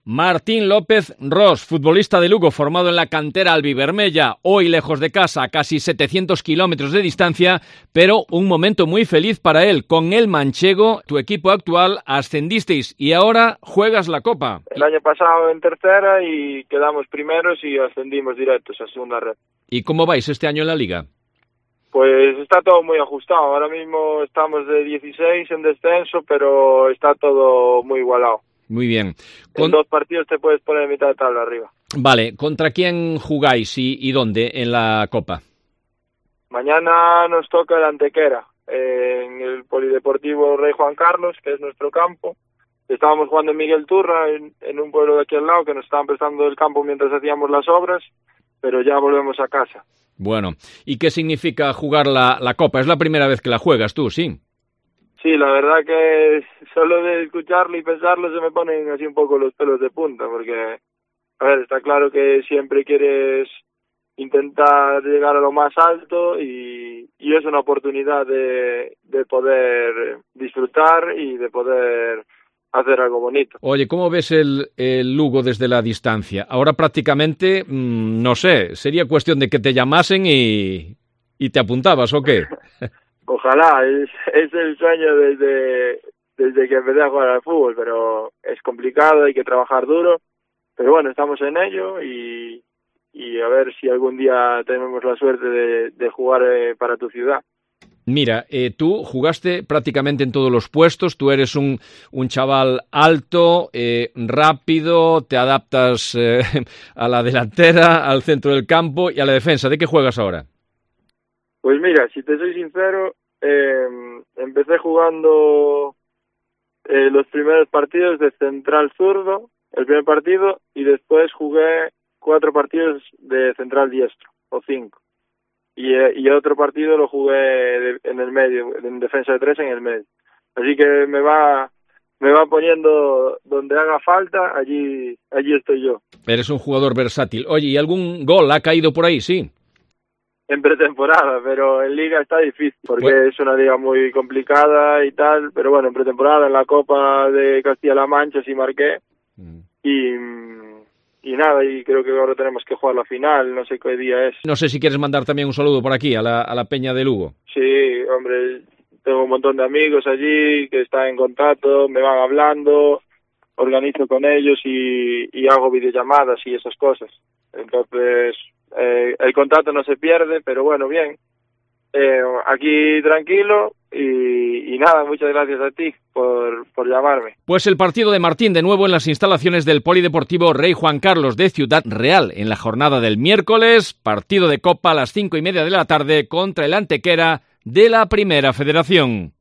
Martín López Ros, futbolista de Lugo, formado en la cantera albivermella, hoy lejos de casa, a casi 700 kilómetros de distancia, pero un momento muy feliz para él. Con el manchego, tu equipo actual, ascendisteis y ahora juegas la Copa. El año pasado en tercera y quedamos primeros y ascendimos directos a segunda red. ¿Y cómo vais este año en la Liga? Pues está todo muy ajustado. Ahora mismo estamos de 16 en descenso, pero está todo muy igualado. Muy bien. En 2 partidos te puedes poner mitad de tabla arriba. Vale, ¿contra quién jugáis y dónde en la Copa? Mañana nos toca el Antequera, en el Polideportivo Rey Juan Carlos, que es nuestro campo. Estábamos jugando en Miguel Turra, en un pueblo de aquí al lado, que nos estaban prestando el campo mientras hacíamos las obras, pero ya volvemos a casa. Bueno, ¿y qué significa jugar la Copa? Es la primera vez que la juegas tú, ¿sí? Sí, la verdad que solo de escucharlo y pensarlo se me ponen así un poco los pelos de punta, porque, a ver, está claro que siempre quieres intentar llegar a lo más alto y es una oportunidad de poder disfrutar y de poder hacer algo bonito. Oye, ¿cómo ves el Lugo desde la distancia? Ahora prácticamente, no sé, sería cuestión de que te llamasen y te apuntabas, ¿o qué? Ojalá, es el sueño desde que empecé a jugar al fútbol, pero es complicado, hay que trabajar duro, pero bueno, estamos en ello y a ver si algún día tenemos la suerte de jugar para tu ciudad. Mira, tú jugaste prácticamente en todos los puestos, tú eres un chaval alto, rápido, te adaptas a la delantera, al centro del campo y a la defensa. ¿De qué juegas ahora? Pues mira, si te soy sincero, empecé jugando los primeros partidos de central zurdo, el primer partido, y después jugué 4 partidos de central diestro, o 5. Y otro partido lo jugué en el medio, en defensa de 3 en el medio. Así que me va poniendo donde haga falta, allí estoy yo. Eres un jugador versátil. Oye, ¿y algún gol ha caído por ahí? Sí. En pretemporada, pero en liga está difícil, porque es una liga muy complicada y tal, pero bueno, en pretemporada, en la Copa de Castilla-La Mancha sí marqué, y nada, y creo que ahora tenemos que jugar la final, no sé qué día es. No sé si quieres mandar también un saludo por aquí, a la Peña de Lugo. Sí, hombre, tengo un montón de amigos allí que están en contacto, me van hablando, organizo con ellos y hago videollamadas y esas cosas. Entonces, el contacto no se pierde, pero bueno, bien. Aquí tranquilo y nada, muchas gracias a ti por llamarme. Pues el partido de Martín de nuevo en las instalaciones del Polideportivo Rey Juan Carlos de Ciudad Real en la jornada del miércoles, partido de Copa a las 5:30 de la tarde contra el Antequera de la Primera Federación.